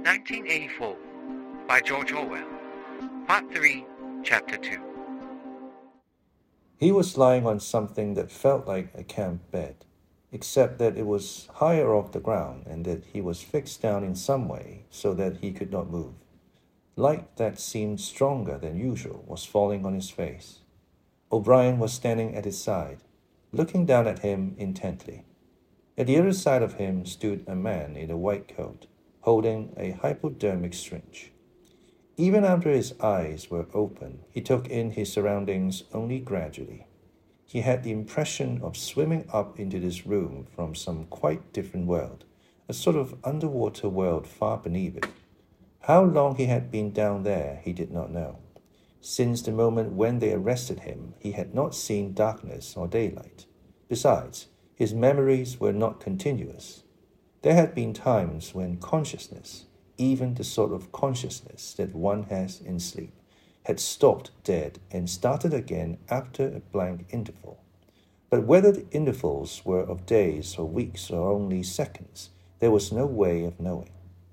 1984 by George Orwell. Part 3, Chapter 2. He was lying on something that felt like a camp bed, except that it was higher off the ground and that he was fixed down in some way so that he could not move. Light that seemed stronger than usual was falling on his face. O'Brien was standing at his side, looking down at him intently. At the other side of him stood a man in a white coat, holding a hypodermic syringe. Even after his eyes were open, he took in his surroundings only gradually. He had the impression of swimming up into this room from some quite different world, a sort of underwater world far beneath it. How long he had been down there, he did not know. Since the moment when they arrested him, he had not seen darkness or daylight. Besides, his memories were not continuous. There had been times when consciousness, even the sort of consciousness that one has in sleep, had stopped dead and started again after a blank interval. But whether the intervals were of days or weeks or only seconds, there was no way of knowing.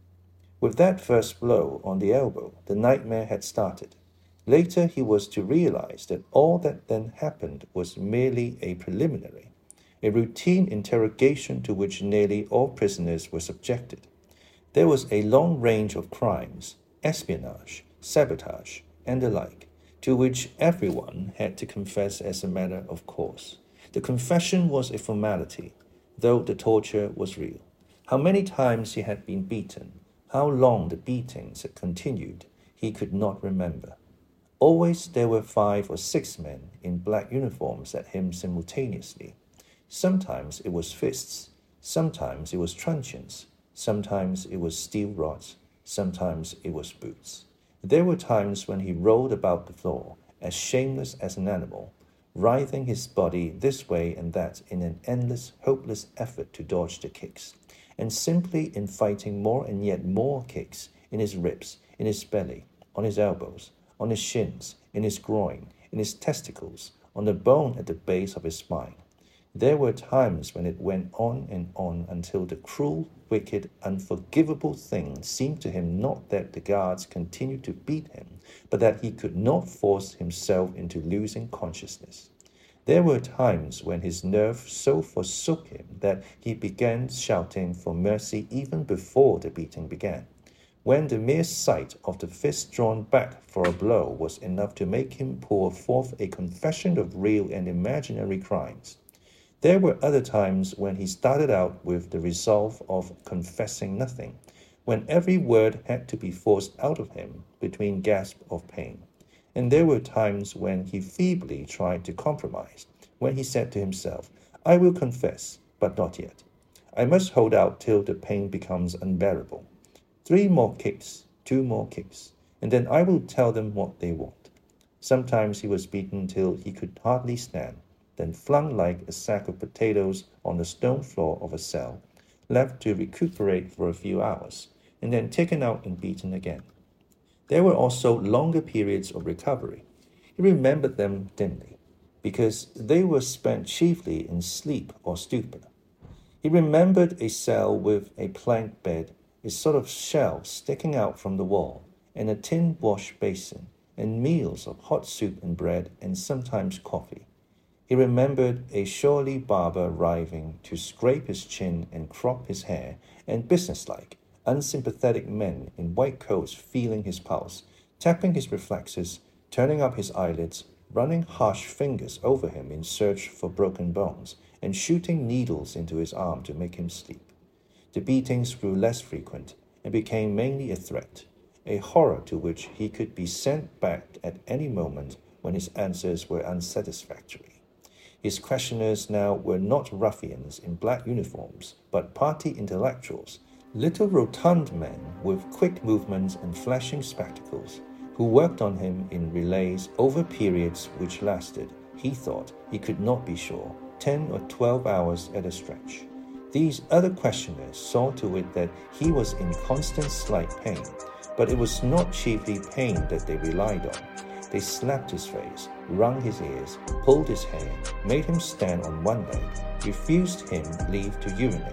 With that first blow on the elbow, the nightmare had started. Later he was to realize that all that then happened was merely a preliminary, a routine interrogation to which nearly all prisoners were subjected. There was a long range of crimes, espionage, sabotage, and the like, to which everyone had to confess as a matter of course. The confession was a formality, though the torture was real. How many times he had been beaten, how long the beatings had continued, he could not remember. Always there were 5 or 6 men in black uniforms at him simultaneously. Sometimes it was fists, sometimes it was truncheons, sometimes it was steel rods, sometimes it was boots. There were times when he rolled about the floor, as shameless as an animal, writhing his body this way and that in an endless, hopeless effort to dodge the kicks, and simply in fighting more and yet more kicks in his ribs, in his belly, on his elbows, on his shins, in his groin, in his testicles, on the bone at the base of his spine. There were times when it went on and on until the cruel, wicked, unforgivable thing seemed to him not that the guards continued to beat him, but that he could not force himself into losing consciousness. There were times when his nerve so forsook him that he began shouting for mercy even before the beating began, when the mere sight of the fist drawn back for a blow was enough to make him pour forth a confession of real and imaginary crimes. There were other times when he started out with the resolve of confessing nothing, when every word had to be forced out of him between gasps of pain. And there were times when he feebly tried to compromise, when he said to himself, "I will confess, but not yet. I must hold out till the pain becomes unbearable. 3 more kicks, 2 more kicks, and then I will tell them what they want." Sometimes he was beaten till he could hardly stand, then flung like a sack of potatoes on the stone floor of a cell, left to recuperate for a few hours, and then taken out and beaten again. There were also longer periods of recovery. He remembered them dimly, because they were spent chiefly in sleep or stupor. He remembered a cell with a plank bed, a sort of shelf sticking out from the wall, and a tin wash basin, and meals of hot soup and bread, and sometimes coffee. He remembered a surly barber arriving to scrape his chin and crop his hair, and businesslike, unsympathetic men in white coats feeling his pulse, tapping his reflexes, turning up his eyelids, running harsh fingers over him in search for broken bones, and shooting needles into his arm to make him sleep. The beatings grew less frequent and became mainly a threat, a horror to which he could be sent back at any moment when his answers were unsatisfactory. His questioners now were not ruffians in black uniforms, but party intellectuals, little rotund men with quick movements and flashing spectacles, who worked on him in relays over periods which lasted, he thought, he could not be sure, 10 or 12 hours at a stretch. These other questioners saw to it that he was in constant slight pain, but it was not chiefly pain that they relied on. They slapped his face, wrung his ears, pulled his hair, made him stand on one leg, refused him leave to urinate,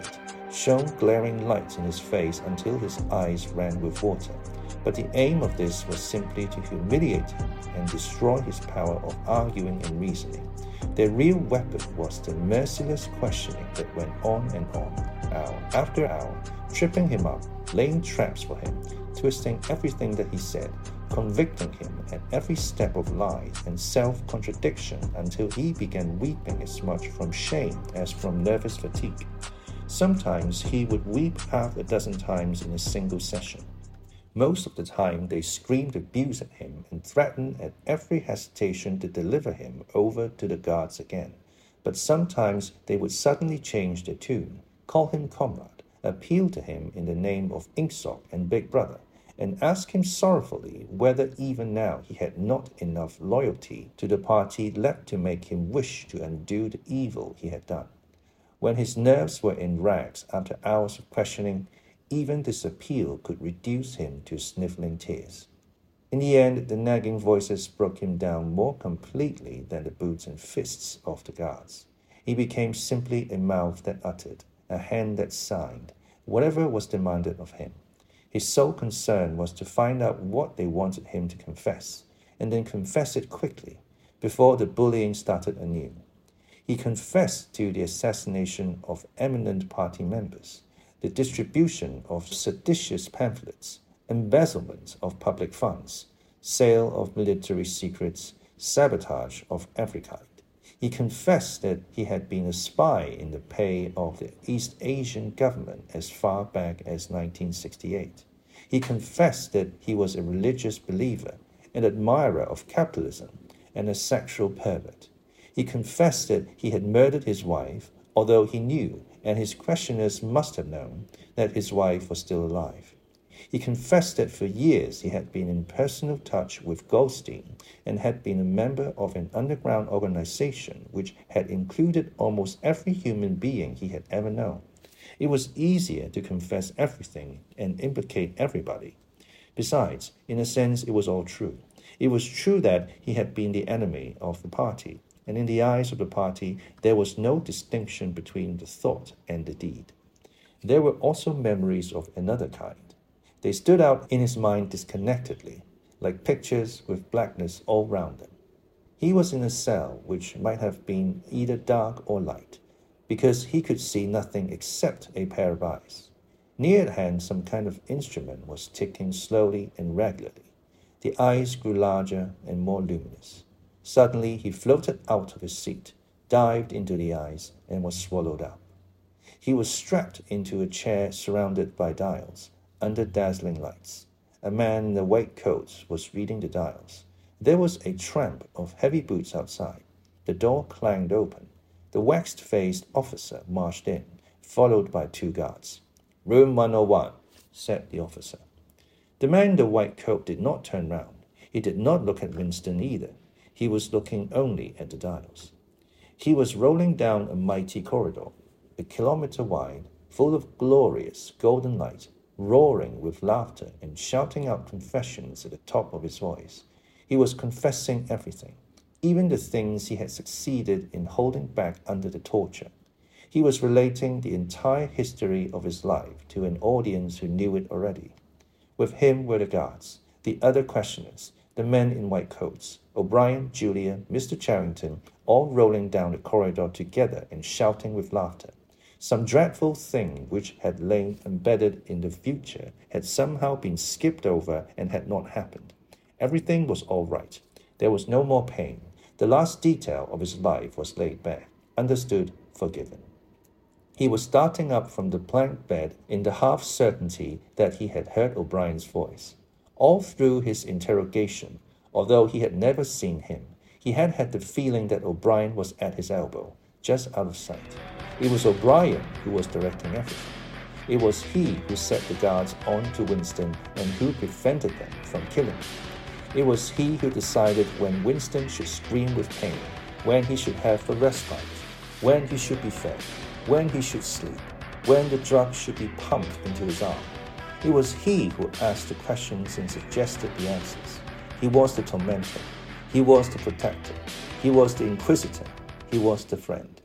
shone glaring light in his face until his eyes ran with water. But the aim of this was simply to humiliate him and destroy his power of arguing and reasoning. Their real weapon was the merciless questioning that went on and on, hour after hour, tripping him up, laying traps for him, twisting everything that he said, convicting him at every step of lies and self-contradiction until he began weeping as much from shame as from nervous fatigue. Sometimes he would weep half a dozen times in a single session. Most of the time they screamed abuse at him and threatened at every hesitation to deliver him over to the guards again. But sometimes they would suddenly change their tune, call him comrade, appeal to him in the name of Ingsoc and Big Brother, and ask him sorrowfully whether even now he had not enough loyalty to the party left to make him wish to undo the evil he had done. When his nerves were in rags after hours of questioning, even this appeal could reduce him to sniffling tears. In the end, the nagging voices broke him down more completely than the boots and fists of the guards. He became simply a mouth that uttered, a hand that signed, whatever was demanded of him. His sole concern was to find out what they wanted him to confess, and then confess it quickly, before the bullying started anew. He confessed to the assassination of eminent party members, the distribution of seditious pamphlets, embezzlement of public funds, sale of military secrets, sabotage of every kind. He confessed that he had been a spy in the pay of the East Asian government as far back as 1968. He confessed that he was a religious believer, an admirer of capitalism, and a sexual pervert. He confessed that he had murdered his wife, although he knew, and his questioners must have known, that his wife was still alive. He confessed that for years he had been in personal touch with Goldstein and had been a member of an underground organization which had included almost every human being he had ever known. It was easier to confess everything and implicate everybody. Besides, in a sense, it was all true. It was true that he had been the enemy of the party, and in the eyes of the party, there was no distinction between the thought and the deed. There were also memories of another kind. They stood out in his mind disconnectedly, like pictures with blackness all round them. He was in a cell which might have been either dark or light, because he could see nothing except a pair of eyes. Near at hand, some kind of instrument was ticking slowly and regularly. The eyes grew larger and more luminous. Suddenly, he floated out of his seat, dived into the eyes, and was swallowed up. He was strapped into a chair surrounded by dials, under dazzling lights. A man in a white coat was reading the dials. There was a tramp of heavy boots outside. The door clanged open. The waxed-faced officer marched in, followed by two guards. "Room 101, said the officer. The man in the white coat did not turn round. He did not look at Winston either. He was looking only at the dials. He was rolling down a mighty corridor, a kilometer wide, full of glorious golden light, roaring with laughter and shouting out confessions at the top of his voice. He was confessing everything, even the things he had succeeded in holding back under the torture. He was relating the entire history of his life to an audience who knew it already. With him were the guards, the other questioners, the men in white coats, O'Brien, Julia, Mr. Charrington, all rolling down the corridor together and shouting with laughter. Some dreadful thing which had lain embedded in the future had somehow been skipped over and had not happened. Everything was all right. There was no more pain. The last detail of his life was laid bare, understood, forgiven. He was starting up from the plank bed in the half-certainty that he had heard O'Brien's voice. All through his interrogation, although he had never seen him, he had had the feeling that O'Brien was at his elbow, just out of sight. It was O'Brien who was directing everything. It was he who set the guards on to Winston and who prevented them from killing him. It was he who decided when Winston should scream with pain, when he should have a respite, when he should be fed, when he should sleep, when the drug should be pumped into his arm. It was he who asked the questions and suggested the answers. He was the tormentor. He was the protector. He was the inquisitor. He was the friend.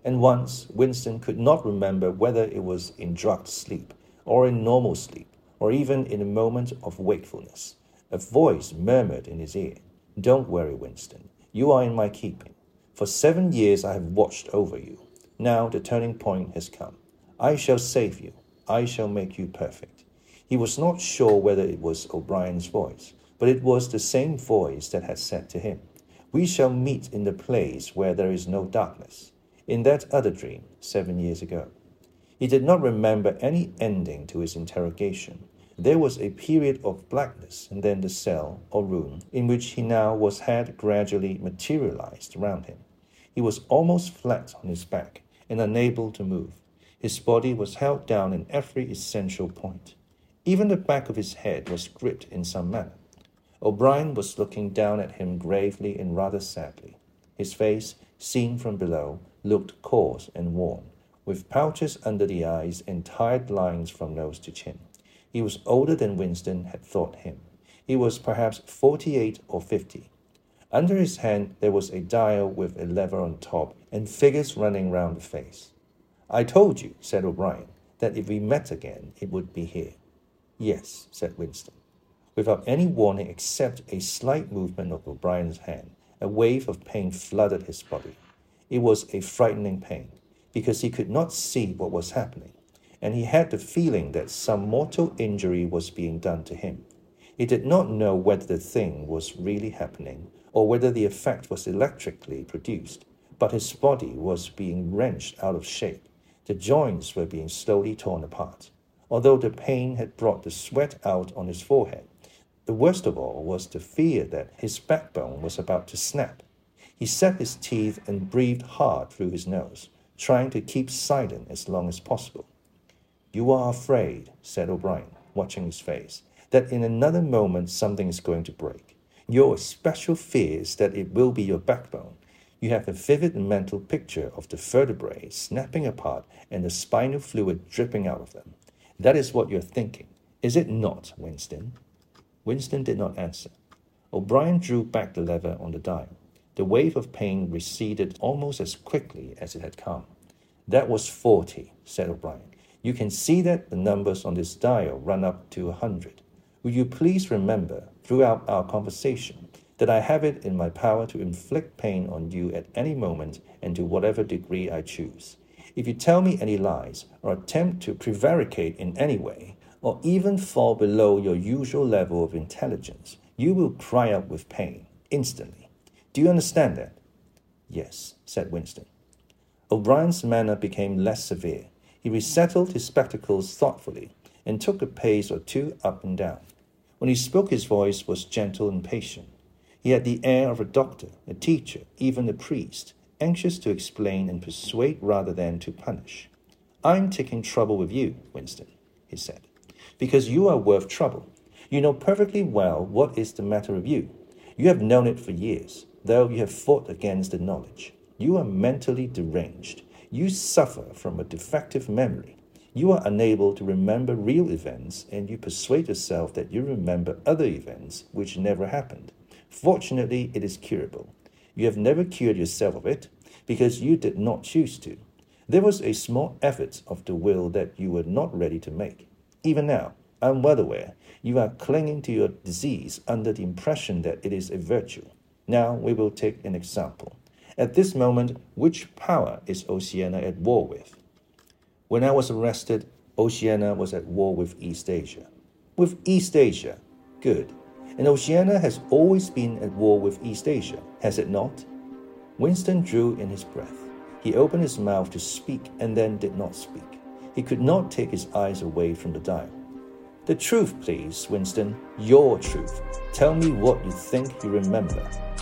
And once, Winston could not remember whether it was in drugged sleep, or in normal sleep, or even in a moment of wakefulness. A voice murmured in his ear, "Don't worry, Winston. You are in my keeping. For 7 years I have watched over you. Now the turning point has come. I shall save you. I shall make you perfect." He was not sure whether it was O'Brien's voice, but it was the same voice that had said to him, "We shall meet in the place where there is no darkness," in that other dream 7 years ago. He did not remember any ending to his interrogation. There was a period of blackness, and then the cell or room in which he now was had gradually materialized around him. He was almost flat on his back and unable to move. His body was held down in every essential point. Even the back of his head was gripped in some manner. O'Brien was looking down at him gravely and rather sadly. His face, seen from below, looked coarse and worn, with pouches under the eyes and tired lines from nose to chin. He was older than Winston had thought him. He was perhaps 48 or 50. Under his hand there was a dial with a lever on top and figures running round the face. "I told you," said O'Brien, "that if we met again, it would be here." "Yes," said Winston. Without any warning except a slight movement of O'Brien's hand, a wave of pain flooded his body. It was a frightening pain, because he could not see what was happening, and he had the feeling that some mortal injury was being done to him. He did not know whether the thing was really happening, or whether the effect was electrically produced, but his body was being wrenched out of shape. The joints were being slowly torn apart, although the pain had brought the sweat out on his forehead. The worst of all was the fear that his backbone was about to snap. He set his teeth and breathed hard through his nose, trying to keep silent as long as possible. "You are afraid," said O'Brien, watching his face, "that in another moment something is going to break. Your especial fear is that it will be your backbone. You have a vivid mental picture of the vertebrae snapping apart and the spinal fluid dripping out of them. That is what you're thinking, is it not, Winston?" Winston did not answer. O'Brien drew back the lever on the dial. The wave of pain receded almost as quickly as it had come. "That was 40, said O'Brien. "You can see that the numbers on this dial run up to 100. Will you please remember, throughout our conversation, that I have it in my power to inflict pain on you at any moment and to whatever degree I choose. If you tell me any lies, or attempt to prevaricate in any way, or even fall below your usual level of intelligence, you will cry out with pain, instantly. Do you understand that?" "Yes," said Winston. O'Brien's manner became less severe. He resettled his spectacles thoughtfully and took a pace or two up and down. When he spoke, his voice was gentle and patient. He had the air of a doctor, a teacher, even a priest, anxious to explain and persuade rather than to punish. "I'm taking trouble with you, Winston," he said, "because you are worth trouble. You know perfectly well what is the matter with you. You have known it for years, though you have fought against the knowledge. You are mentally deranged. You suffer from a defective memory. You are unable to remember real events, and you persuade yourself that you remember other events which never happened. Fortunately, it is curable. You have never cured yourself of it, because you did not choose to. There was a small effort of the will that you were not ready to make. Even now, I am well aware, you are clinging to your disease under the impression that it is a virtue. Now we will take an example. At this moment, which power is Oceania at war with?" "When I was arrested, Oceania was at war with East Asia." "With East Asia? Good. And Oceania has always been at war with East Asia, has it not?" Winston drew in his breath. He opened his mouth to speak and then did not speak. He could not take his eyes away from the dial. "The truth, please, Winston. Your truth. Tell me what you think you remember."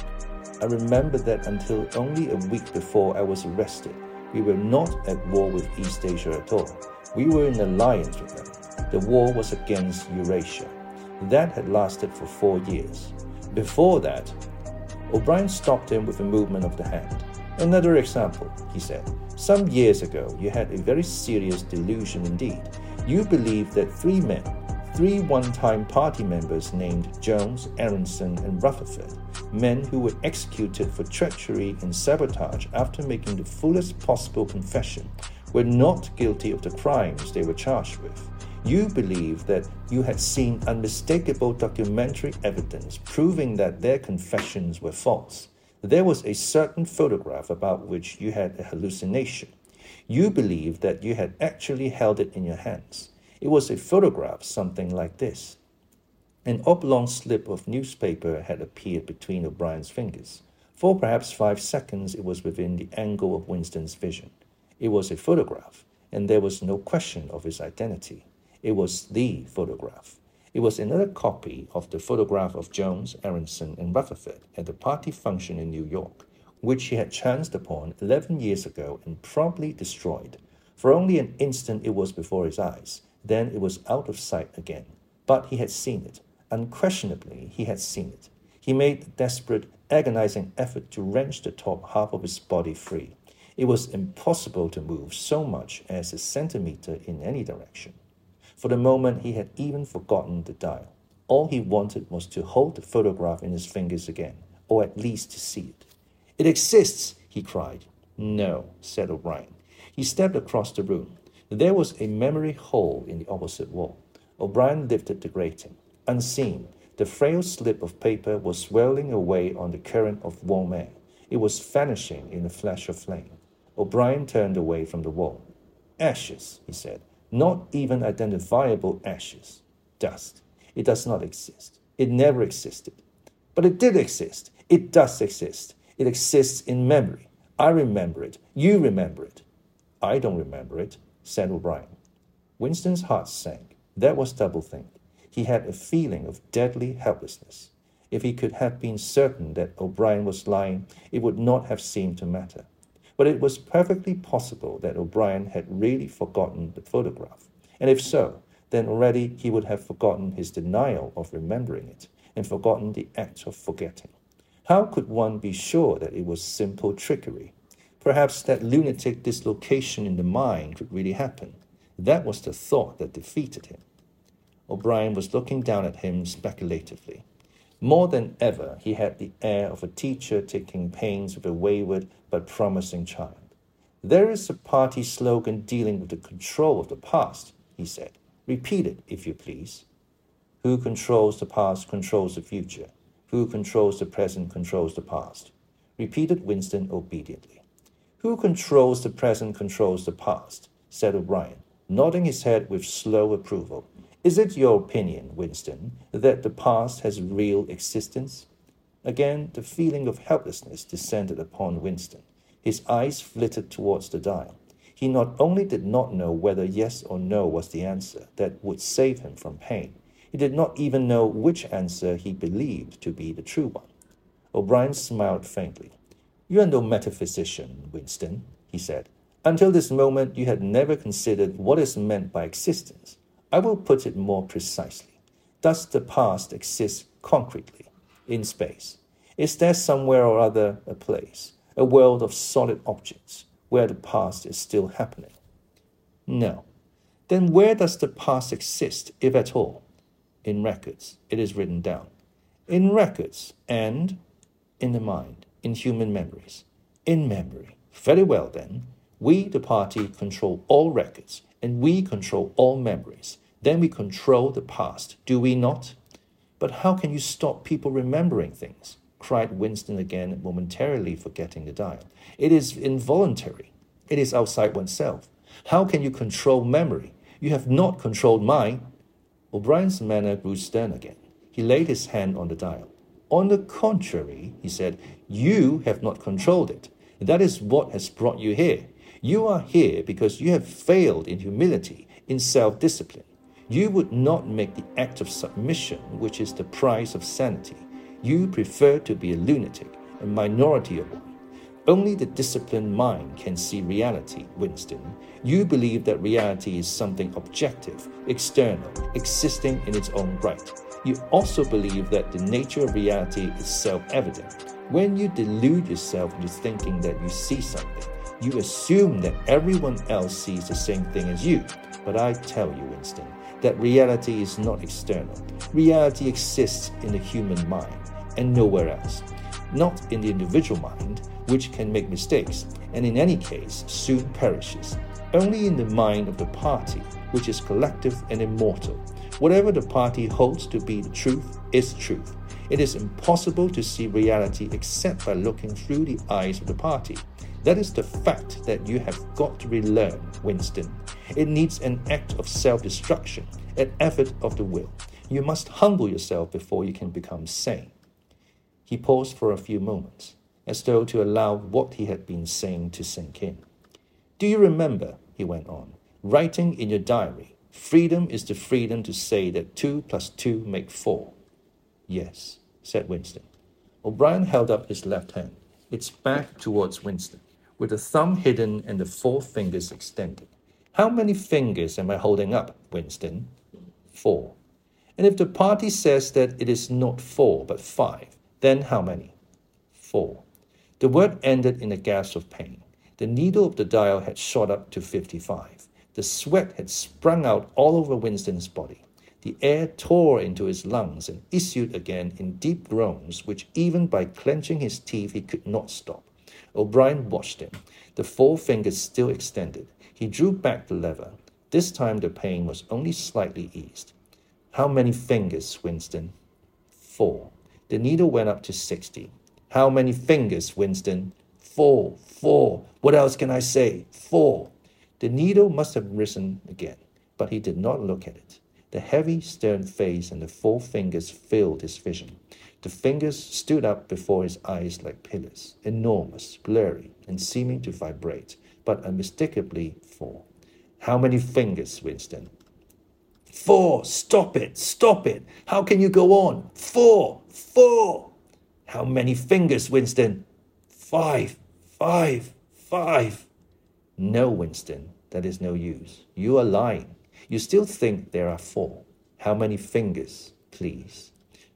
"I remember that until only a week before I was arrested, we were not at war with East Asia at all. We were in alliance with them. The war was against Eurasia. That had lasted for 4 years. Before that..." O'Brien stopped him with a movement of the hand. "Another example," he said. "Some years ago, you had a very serious delusion indeed. You believed that 3 men, 3 one-time party members named Jones, Aronson, and Rutherford, men who were executed for treachery and sabotage after making the fullest possible confession, were not guilty of the crimes they were charged with. You believe that you had seen unmistakable documentary evidence proving that their confessions were false. There was a certain photograph about which you had a hallucination. You believed that you had actually held it in your hands. It was a photograph something like this. An oblong slip of newspaper had appeared between O'Brien's fingers. For perhaps 5 seconds it was within the angle of Winston's vision. It was a photograph, and there was no question of its identity. It was the photograph. It was another copy of the photograph of Jones, Aronson, and Rutherford at the party function in New York, which he had chanced upon 11 years ago and promptly destroyed. For only an instant it was before his eyes. Then it was out of sight again. But he had seen it. Unquestionably, he had seen it. He made a desperate, agonizing effort to wrench the top half of his body free. It was impossible to move so much as a centimeter in any direction. For the moment, he had even forgotten the dial. All he wanted was to hold the photograph in his fingers again, or at least to see it. "It exists!" he cried. "No," said O'Brien. He stepped across the room. There was a memory hole in the opposite wall. O'Brien lifted the grating. Unseen, the frail slip of paper was swirling away on the current of warm air. It was vanishing in a flash of flame. O'Brien turned away from the wall. "Ashes," he said. "Not even identifiable ashes. Dust. It does not exist. It never existed. But it did exist. It does exist. It exists in memory. I remember it. You remember it." "I don't remember it," said O'Brien. Winston's heart sank. That was doublethink. He had a feeling of deadly helplessness. If he could have been certain that O'Brien was lying, it would not have seemed to matter. But it was perfectly possible that O'Brien had really forgotten the photograph. And if so, then already he would have forgotten his denial of remembering it, and forgotten the act of forgetting. How could one be sure that it was simple trickery? Perhaps that lunatic dislocation in the mind could really happen. That was the thought that defeated him. O'Brien was looking down at him speculatively. More than ever, he had the air of a teacher taking pains with a wayward but promising child. "There is a party slogan dealing with the control of the past," he said. "Repeat it, if you please." "Who controls the past controls the future. Who controls the present controls the past," repeated Winston obediently. "Who controls the present controls the past," said O'Brien, nodding his head with slow approval. "Is it your opinion, Winston, that the past has real existence?" Again, the feeling of helplessness descended upon Winston. His eyes flitted towards the dial. He not only did not know whether yes or no was the answer that would save him from pain, he did not even know which answer he believed to be the true one. O'Brien smiled faintly. "You are no metaphysician, Winston," he said. "Until this moment you had never considered what is meant by existence. I will put it more precisely. Does the past exist concretely, in space? Is there somewhere or other a place, a world of solid objects, where the past is still happening?" "No." "Then where does the past exist, if at all?" "In records. It is written down." "In records, and?" "In the mind, in human memories." "In memory. Very well, then. We, the party, control all records, and we control all memories. Then we control the past, do we not?" "But how can you stop people remembering things?" cried Winston again, momentarily forgetting the dial. "It is involuntary. It is outside oneself. How can you control memory? You have not controlled mine." O'Brien's manner grew stern again. He laid his hand on the dial. "On the contrary," he said, "you have not controlled it. That is what has brought you here. You are here because you have failed in humility, in self-discipline. You would not make the act of submission, which is the price of sanity. You prefer to be a lunatic, a minority of one. Only the disciplined mind can see reality, Winston. You believe that reality is something objective, external, existing in its own right. You also believe that the nature of reality is self-evident. When you delude yourself into thinking that you see something, you assume that everyone else sees the same thing as you. But I tell you, Winston, that reality is not external. Reality exists in the human mind, and nowhere else. not in the individual mind, which can make mistakes, and in any case soon perishes. Only in the mind of the party, which is collective and immortal. Whatever the party holds to be the truth is truth. It is impossible to see reality except by looking through the eyes of the party. That is the fact that you have got to relearn, Winston. It needs an act of self-destruction, an effort of the will. You must humble yourself before you can become sane. He paused for a few moments, as though to allow what he had been saying to sink in. Do you remember, he went on, writing in your diary, freedom is the freedom to say that 2 + 2 make 4? Yes, said Winston. O'Brien held up his left hand, its back towards Winston, with the thumb hidden and the 4 fingers extended. How many fingers am I holding up, Winston? 4. And if the party says that it is not 4 but 5, then how many? 4. The word ended in a gasp of pain. The needle of the dial had shot up to 55. The sweat had sprung out all over Winston's body. The air tore into his lungs and issued again in deep groans, which even by clenching his teeth he could not stop. O'Brien watched him, the 4 fingers still extended. He drew back the lever. This time the pain was only slightly eased. How many fingers, Winston? 4. The needle went up to 60. How many fingers, Winston? 4. 4. What else can I say? 4. The needle must have risen again, but he did not look at it. The heavy, stern face and the 4 fingers filled his vision. The fingers stood up before his eyes like pillars, enormous, blurry, and seeming to vibrate, but unmistakably 4. How many fingers, Winston? 4. Stop it! Stop it! How can you go on? 4. 4. How many fingers, Winston? 5. 5. 5. No, Winston, that is no use. You are lying. You still think there are 4. How many fingers, please?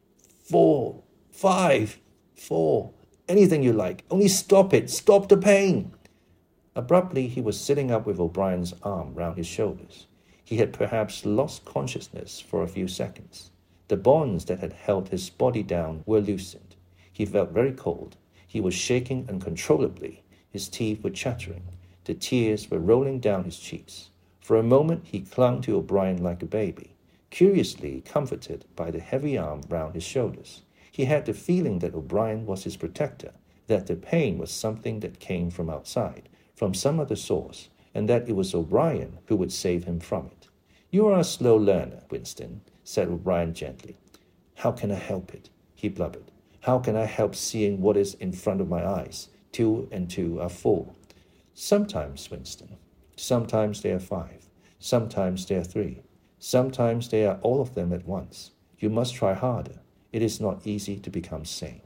4. 5. 4. Anything you like. Only stop it. Stop the pain. Abruptly, he was sitting up with O'Brien's arm round his shoulders. He had perhaps lost consciousness for a few seconds. The bonds that had held his body down were loosened. He felt very cold. He was shaking uncontrollably. His teeth were chattering. The tears were rolling down his cheeks. For a moment he clung to O'Brien like a baby, curiously comforted by the heavy arm round his shoulders. He had the feeling that O'Brien was his protector, that the pain was something that came from outside, from some other source, and that it was O'Brien who would save him from it. You are a slow learner, Winston, said O'Brien gently. How can I help it? He blubbered. How can I help seeing what is in front of my eyes? 2 and 2 are 4. Sometimes, Winston. Sometimes they are 5. Sometimes they are 3. Sometimes they are all of them at once. You must try harder. It is not easy to become sane.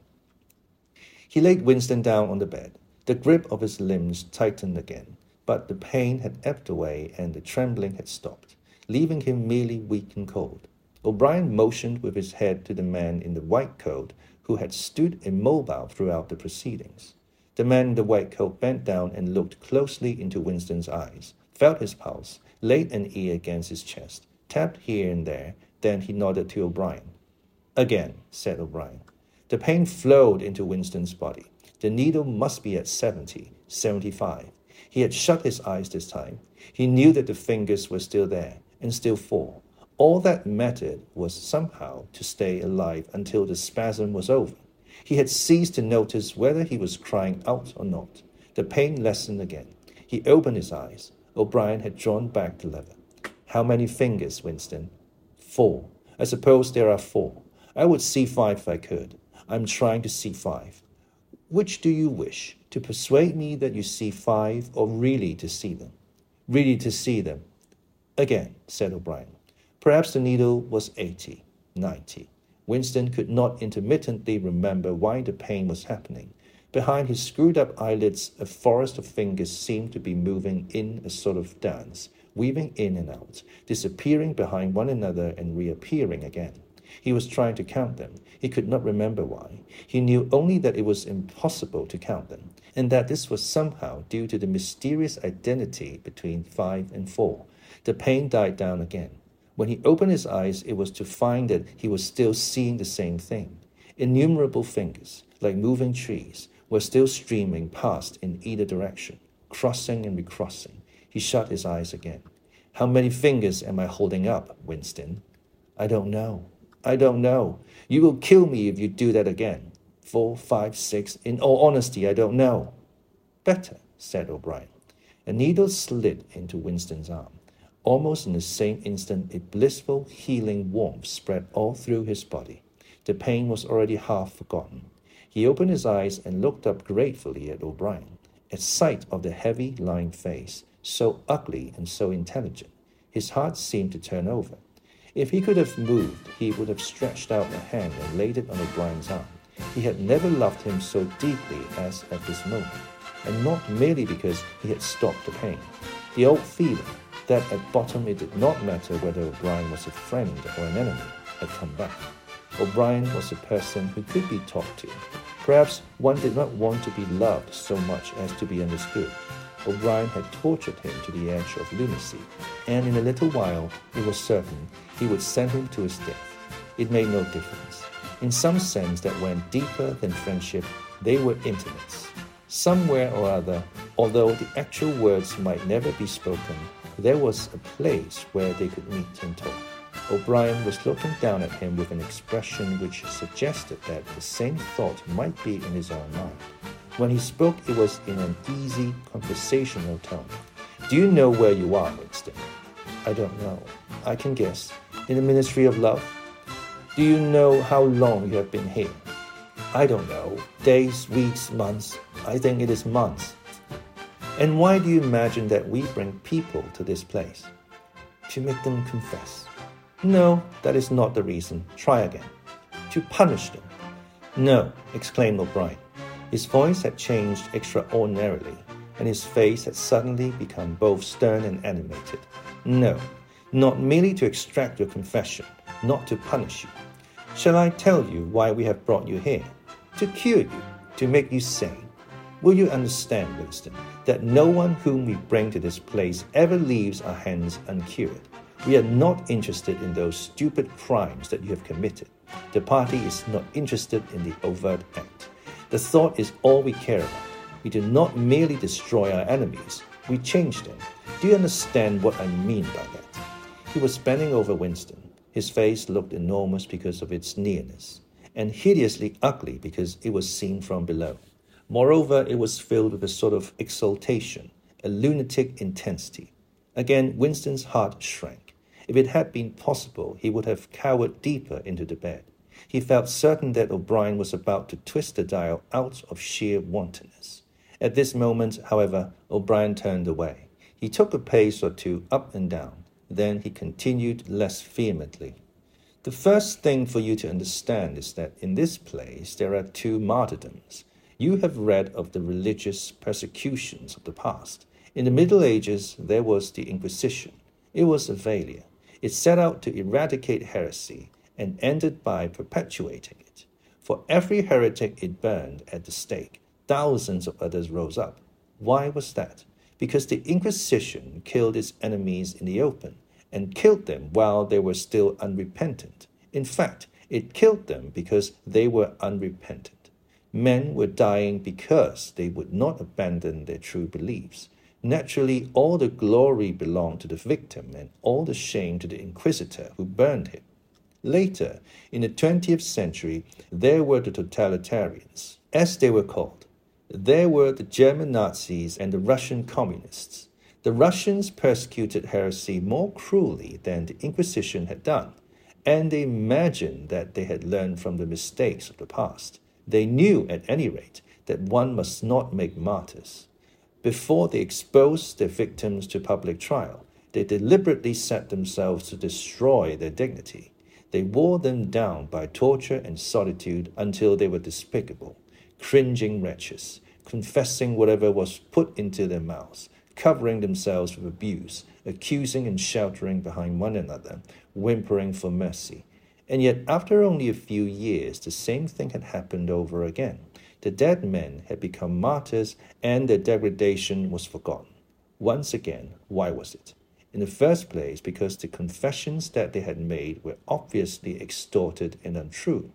He laid Winston down on the bed. The grip of his limbs tightened again, but the pain had ebbed away and the trembling had stopped, leaving him merely weak and cold. O'Brien motioned with his head to the man in the white coat who had stood immobile throughout the proceedings. The man in the white coat bent down and looked closely into Winston's eyes, felt his pulse, laid an ear against his chest, tapped here and there, then he nodded to O'Brien. Again, said O'Brien. The pain flowed into Winston's body. The needle must be at 70, 75. He had shut his eyes this time. He knew that the fingers were still there, and still 4. All that mattered was somehow to stay alive until the spasm was over. He had ceased to notice whether he was crying out or not. The pain lessened again. He opened his eyes. O'Brien had drawn back the lever. How many fingers, Winston? 4. I suppose there are 4. I would see 5 if I could. I'm trying to see 5. Which do you wish? To persuade me that you see 5 or really to see them? Really to see them. Again, said O'Brien. Perhaps the needle was 80, 90. Winston could not intermittently remember why the pain was happening. Behind his screwed-up eyelids, a forest of fingers seemed to be moving in a sort of dance, weaving in and out, disappearing behind one another and reappearing again. He was trying to count them. He could not remember why. He knew only that it was impossible to count them, and that this was somehow due to the mysterious identity between 5 and 4. The pain died down again. When he opened his eyes, it was to find that he was still seeing the same thing. Innumerable fingers, like moving trees, were still streaming past in either direction, crossing and recrossing. He shut his eyes again. How many fingers am I holding up, Winston? I don't know. I don't know. You will kill me if you do that again. 4, 5, 6. In all honesty, I don't know. Better, said O'Brien. A needle slid into Winston's arm. Almost in the same instant, a blissful, healing warmth spread all through his body. The pain was already half forgotten. He opened his eyes and looked up gratefully at O'Brien. At sight of the heavy, lined face, so ugly and so intelligent, his heart seemed to turn over. If he could have moved, he would have stretched out a hand and laid it on O'Brien's arm. He had never loved him so deeply as at this moment, and not merely because he had stopped the pain. The old feeling that at bottom it did not matter whether O'Brien was a friend or an enemy had come back. O'Brien was a person who could be talked to. Perhaps one did not want to be loved so much as to be understood. O'Brien had tortured him to the edge of lunacy, and in a little while it was certain he would send him to his death. It made no difference. In some sense that went deeper than friendship, they were intimates. Somewhere or other, although the actual words might never be spoken, there was a place where they could meet and talk. O'Brien was looking down at him with an expression which suggested that the same thought might be in his own mind. When he spoke, it was in an easy, conversational tone. Do you know where you are, Winston? I don't know. I can guess. In the Ministry of Love? Do you know how long you have been here? I don't know. Days, weeks, months. I think it is months. And why do you imagine that we bring people to this place? To make them confess. No, that is not the reason. Try again. To punish them. No, exclaimed O'Brien. His voice had changed extraordinarily, and his face had suddenly become both stern and animated. No, not merely to extract your confession, not to punish you. Shall I tell you why we have brought you here? To cure you, to make you sane. Will you understand, Winston, that no one whom we bring to this place ever leaves our hands uncured? We are not interested in those stupid crimes that you have committed. The party is not interested in the overt act. The thought is all we care about. We do not merely destroy our enemies, we change them. Do you understand what I mean by that? He was bending over Winston. His face looked enormous because of its nearness, and hideously ugly because it was seen from below. Moreover, it was filled with a sort of exultation, a lunatic intensity. Again, Winston's heart shrank. If it had been possible, he would have cowered deeper into the bed. He felt certain that O'Brien was about to twist the dial out of sheer wantonness. At this moment, however, O'Brien turned away. He took a pace or two up and down. Then he continued less vehemently. The first thing for you to understand is that in this place there are two martyrdoms. You have read of the religious persecutions of the past. In the Middle Ages, there was the Inquisition. It was a failure. It set out to eradicate heresy and ended by perpetuating it. For every heretic it burned at the stake, thousands of others rose up. Why was that? Because the Inquisition killed its enemies in the open and killed them while they were still unrepentant. In fact, it killed them because they were unrepentant. Men were dying because they would not abandon their true beliefs. Naturally, all the glory belonged to the victim and all the shame to the inquisitor who burned him. Later, in the 20th century, there were the totalitarians, as they were called. There were the German Nazis and the Russian communists. The Russians persecuted heresy more cruelly than the Inquisition had done, and they imagined that they had learned from the mistakes of the past. They knew, at any rate, that one must not make martyrs. Before they exposed their victims to public trial, they deliberately set themselves to destroy their dignity. They wore them down by torture and solitude until they were despicable, cringing wretches, confessing whatever was put into their mouths, covering themselves with abuse, accusing and sheltering behind one another, whimpering for mercy. And yet, after only a few years, the same thing had happened over again. The dead men had become martyrs, and their degradation was forgotten. Once again, why was it? In the first place, because the confessions that they had made were obviously extorted and untrue.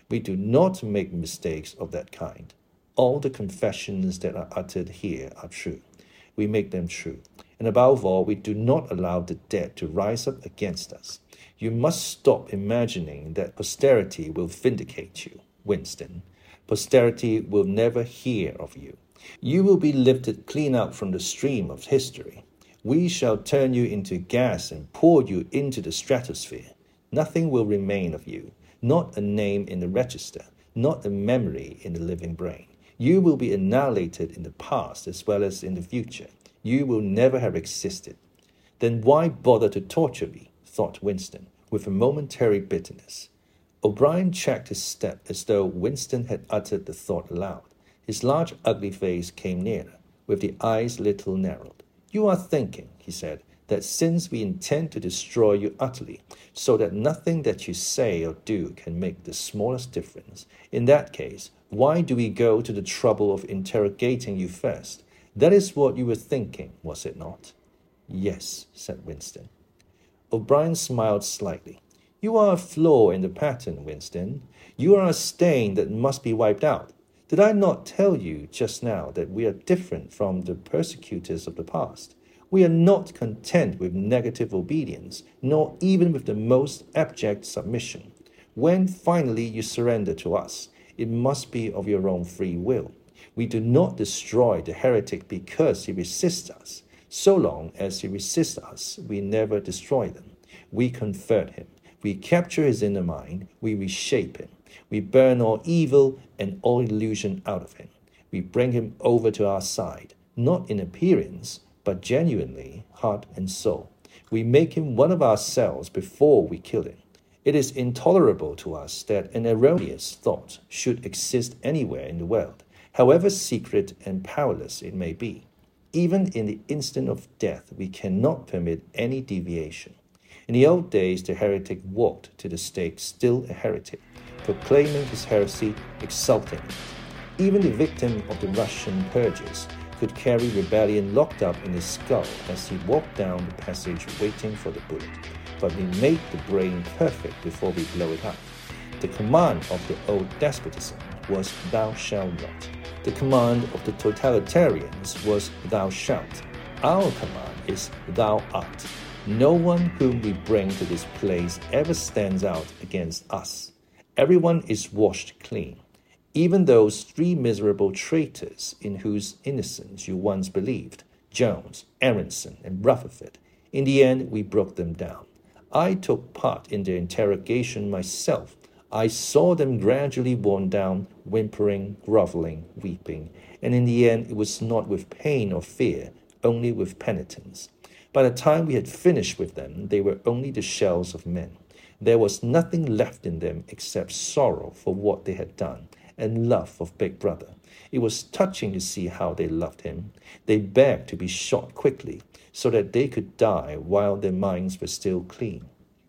We do not make mistakes of that kind. All the confessions that are uttered here are true. We make them true. And above all, we do not allow the dead to rise up against us. You must stop imagining that posterity will vindicate you, Winston. Posterity will never hear of you. You will be lifted clean out from the stream of history. We shall turn you into gas and pour you into the stratosphere. Nothing will remain of you, not a name in the register, not a memory in the living brain. You will be annihilated in the past as well as in the future. You will never have existed. Then why bother to torture me? Thought Winston, with a momentary bitterness. O'Brien checked his step as though Winston had uttered the thought aloud. His large, ugly face came nearer, with the eyes little narrowed. You are thinking, he said, that since we intend to destroy you utterly, so that nothing that you say or do can make the smallest difference, in that case, why do we go to the trouble of interrogating you first? That is what you were thinking, was it not? Yes, said Winston. O'Brien smiled slightly. You are a flaw in the pattern, Winston. You are a stain that must be wiped out. Did I not tell you just now that we are different from the persecutors of the past? We are not content with negative obedience, nor even with the most abject submission. When finally you surrender to us, it must be of your own free will. We do not destroy the heretic because he resists us. So long as he resists us, we never destroy them. We convert him. We capture his inner mind. We reshape him. We burn all evil and all illusion out of him. We bring him over to our side, not in appearance, but genuinely, heart and soul. We make him one of ourselves before we kill him. It is intolerable to us that an erroneous thought should exist anywhere in the world, however secret and powerless it may be. Even in the instant of death, we cannot permit any deviation. In the old days, the heretic walked to the stake still a heretic, proclaiming his heresy, exulting. Even the victim of the Russian purges could carry rebellion locked up in his skull as he walked down the passage waiting for the bullet. But we make the brain perfect before we blow it up. The command of the old despotism was thou shalt not. The command of the totalitarians was thou shalt. Our command is thou art. No one whom we bring to this place ever stands out against us. Everyone is washed clean. Even those three miserable traitors in whose innocence you once believed, Jones, Aronson, and Rutherford, in the end we broke them down. I took part in their interrogation myself. I saw them gradually worn down, whimpering, groveling, weeping, and in the end it was not with pain or fear, only with penitence. By the time we had finished with them, they were only the shells of men. There was nothing left in them except sorrow for what they had done, and love of Big Brother. It was touching to see how they loved him. They begged to be shot quickly, so that they could die while their minds were still clean.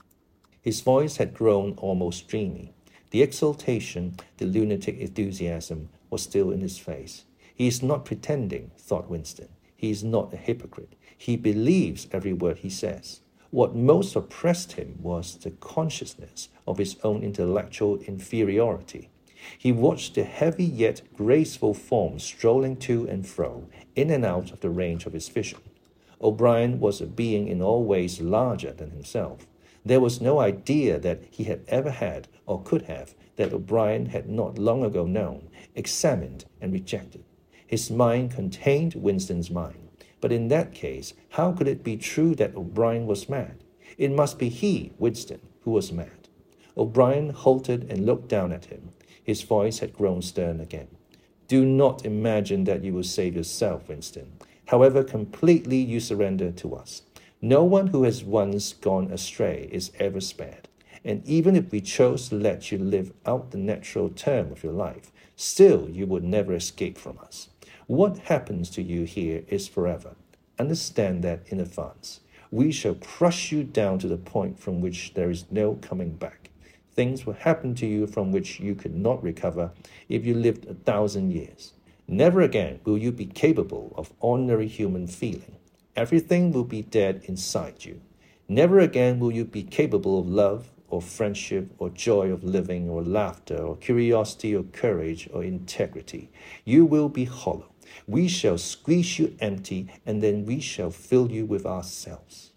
His voice had grown almost dreamy. The exultation, the lunatic enthusiasm, was still in his face. He is not pretending, thought Winston. He is not a hypocrite. He believes every word he says. What most oppressed him was the consciousness of his own intellectual inferiority. He watched the heavy yet graceful form strolling to and fro, in and out of the range of his vision. O'Brien was a being in all ways larger than himself. There was no idea that he had ever had, or could have, that O'Brien had not long ago known, examined, and rejected. His mind contained Winston's mind. But in that case, how could it be true that O'Brien was mad? It must be he, Winston, who was mad. O'Brien halted and looked down at him. His voice had grown stern again. Do not imagine that you will save yourself, Winston, however completely you surrender to us. No one who has once gone astray is ever spared. And even if we chose to let you live out the natural term of your life, still you would never escape from us. What happens to you here is forever. Understand that in advance. We shall crush you down to the point from which there is no coming back. Things will happen to you from which you could not recover if you lived 1,000 years. Never again will you be capable of ordinary human feeling. Everything will be dead inside you. Never again will you be capable of love or friendship or joy of living or laughter or curiosity or courage or integrity. You will be hollow. We shall squeeze you empty, and then we shall fill you with ourselves."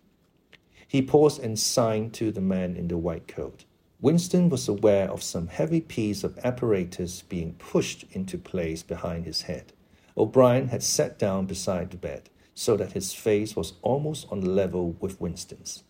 He paused and signed to the man in the white coat. Winston was aware of some heavy piece of apparatus being pushed into place behind his head. O'Brien had sat down beside the bed, so that his face was almost on level with Winston's.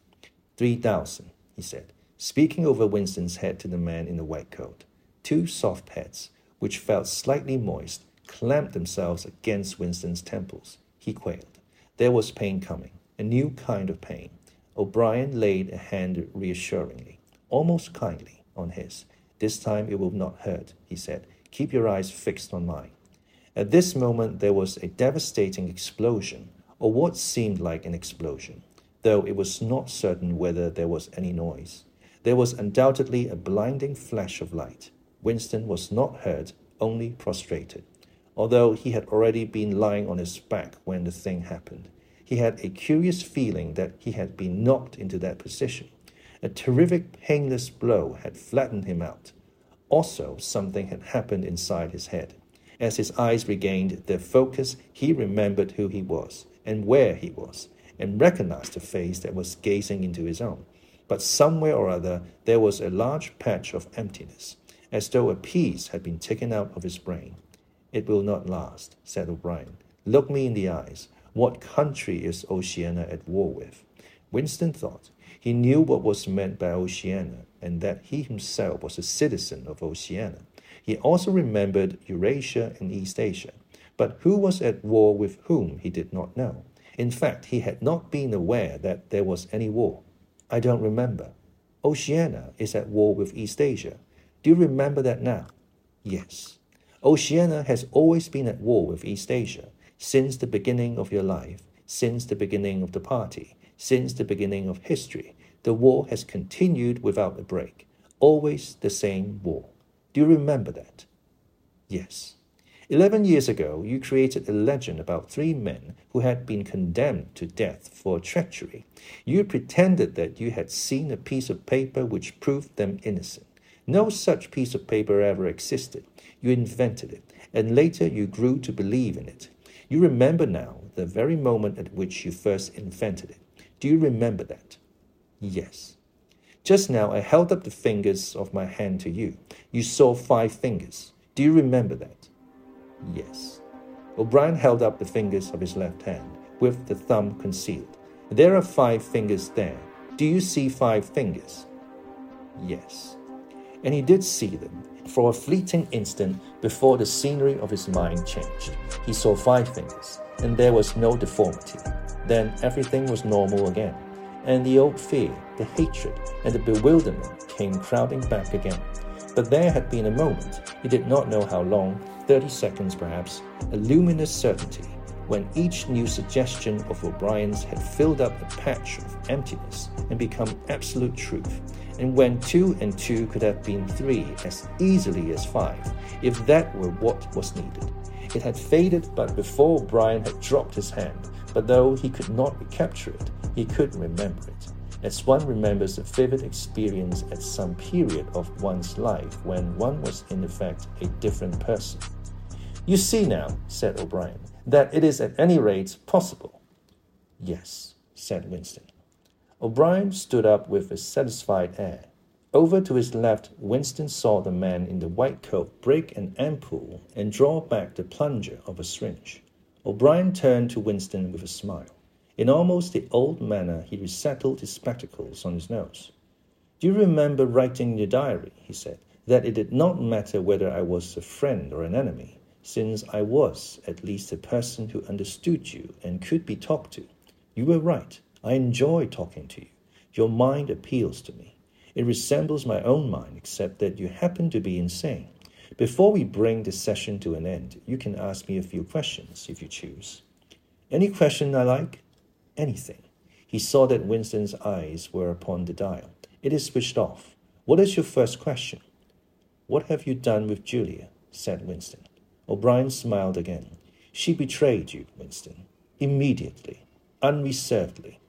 3,000, he said, speaking over Winston's head to the man in the white coat. Two soft heads, which felt slightly moist, clamped themselves against Winston's temples. He quailed. There was pain coming, a new kind of pain. O'Brien laid a hand reassuringly, almost kindly, on his. "This time it will not hurt," he said. "Keep your eyes fixed on mine." At this moment there was a devastating explosion, or what seemed like an explosion, though it was not certain whether there was any noise. There was undoubtedly a blinding flash of light. Winston was not hurt, only prostrated. Although he had already been lying on his back when the thing happened, he had a curious feeling that he had been knocked into that position. A terrific, painless blow had flattened him out. Also, something had happened inside his head. As his eyes regained their focus, he remembered who he was, and where he was, and recognized the face that was gazing into his own. But somewhere or other there was a large patch of emptiness, as though a piece had been taken out of his brain. "It will not last," said O'Brien. "Look me in the eyes. What country is Oceania at war with?" Winston thought. He knew what was meant by Oceania, and that he himself was a citizen of Oceania. He also remembered Eurasia and East Asia, but who was at war with whom he did not know. In fact, he had not been aware that there was any war. "I don't remember." "Oceania is at war with East Asia. Do you remember that now?" "Yes." "Oceania has always been at war with East Asia, since the beginning of your life, since the beginning of the party, since the beginning of history. The war has continued without a break, always the same war. Do you remember that?" "Yes." 11 years ago, you created a legend about 3 men who had been condemned to death for treachery. You pretended that you had seen a piece of paper which proved them innocent. No such piece of paper ever existed. You invented it, and later you grew to believe in it. You remember now the very moment at which you first invented it. Do you remember that?" "Yes." "Just now I held up the fingers of my hand to you. You saw 5 fingers. Do you remember that?" "Yes." O'Brien held up the fingers of his left hand, with the thumb concealed. "There are 5 fingers there. Do you see 5 fingers?" "Yes." And he did see them. For a fleeting instant before the scenery of his mind changed, he saw 5 fingers, and there was no deformity. Then everything was normal again, and the old fear, the hatred, and the bewilderment came crowding back again. But there had been a moment, he did not know how long, 30 seconds perhaps, a luminous certainty, when each new suggestion of O'Brien's had filled up a patch of emptiness and become absolute truth, and when 2 and 2 could have been 3 as easily as 5, if that were what was needed. It had faded but before O'Brien had dropped his hand, but though he could not recapture it, he could remember it, as one remembers a vivid experience at some period of one's life when one was in effect a different person. "You see now," said O'Brien, "that it is at any rate possible." "Yes," said Winston. O'Brien stood up with a satisfied air. Over to his left, Winston saw the man in the white coat break an ampoule and draw back the plunger of a syringe. O'Brien turned to Winston with a smile. In almost the old manner, he resettled his spectacles on his nose. "Do you remember writing in your diary," he said, "that it did not matter whether I was a friend or an enemy, since I was at least a person who understood you and could be talked to? You were right. I enjoy talking to you. Your mind appeals to me. It resembles my own mind, except that you happen to be insane. Before we bring this session to an end, you can ask me a few questions, if you choose." "Any question I like?" "Anything." He saw that Winston's eyes were upon the dial. "It is switched off. What is your first question?" "What have you done with Julia?" said Winston. O'Brien smiled again. "She betrayed you, Winston. Immediately. Unreservedly.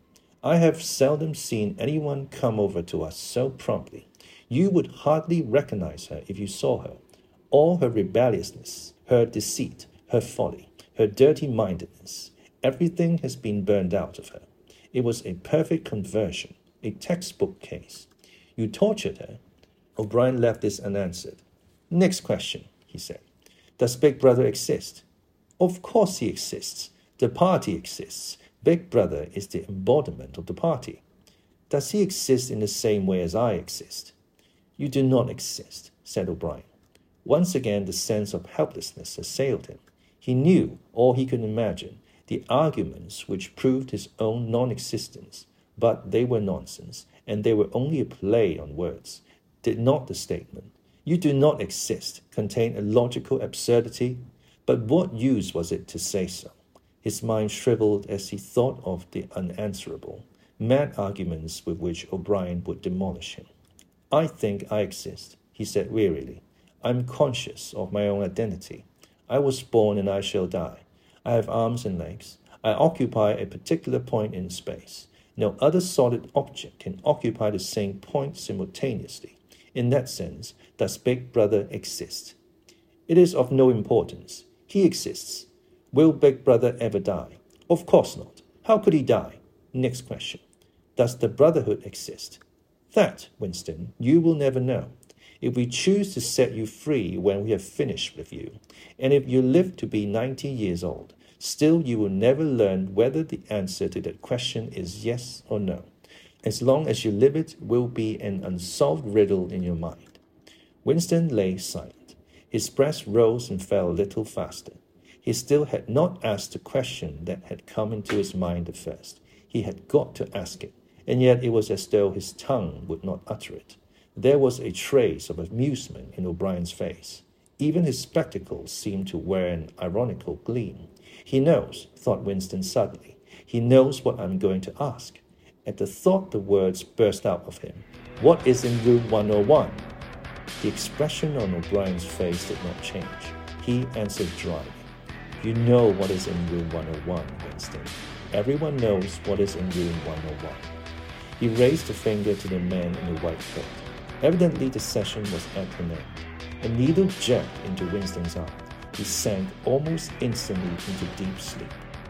I have seldom seen anyone come over to us so promptly. You would hardly recognize her if you saw her. All her rebelliousness, her deceit, her folly, her dirty-mindedness, everything has been burned out of her. It was a perfect conversion, a textbook case. You tortured her. O'Brien left this unanswered. Next question, he said. Does Big Brother exist? Of course he exists. The party exists. Big Brother is the embodiment of the party. Does he exist in the same way as I exist? You do not exist, said O'Brien. Once again the sense of helplessness assailed him. He knew, or he could imagine, the arguments which proved his own non-existence, but they were nonsense, and they were only a play on words. Did not the statement, "You do not exist," contain a logical absurdity? But what use was it to say so? His mind shriveled as he thought of the unanswerable, mad arguments with which O'Brien would demolish him. I think I exist, he said wearily. I am conscious of my own identity. I was born and I shall die. I have arms and legs. I occupy a particular point in space. No other solid object can occupy the same point simultaneously. In that sense, does Big Brother exist? It is of no importance. He exists. Will Big Brother ever die? Of course not. How could he die? Next question. Does the Brotherhood exist? That, Winston, you will never know. If we choose to set you free when we have finished with you, and if you live to be 90 years old, still you will never learn whether the answer to that question is yes or no. As long as you live, it will be an unsolved riddle in your mind. Winston lay silent. His breath rose and fell a little faster. He still had not asked the question that had come into his mind at first. He had got to ask it, and yet it was as though his tongue would not utter it. There was a trace of amusement in O'Brien's face. Even his spectacles seemed to wear an ironical gleam. He knows, thought Winston suddenly. He knows what I'm going to ask. At the thought the words burst out of him. What is in room 101? The expression on O'Brien's face did not change. He answered dryly. You know what is in room 101, Winston. Everyone knows what is in room 101. He raised a finger to the man in the white coat. Evidently the session was at an end. A needle jabbed into Winston's arm. He sank almost instantly into deep sleep.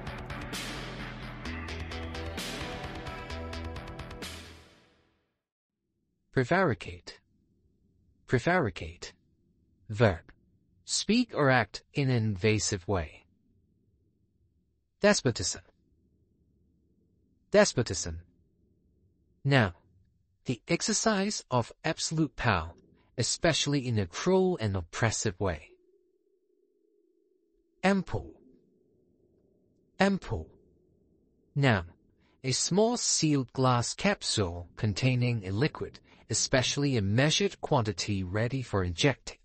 Prevaricate. Prevaricate. Verb. Speak or act in an invasive way. Despotism. Despotism. Noun. The exercise of absolute power, especially in a cruel and oppressive way. Ampoule. Ampoule. Noun. A small sealed glass capsule containing a liquid, especially a measured quantity ready for injecting.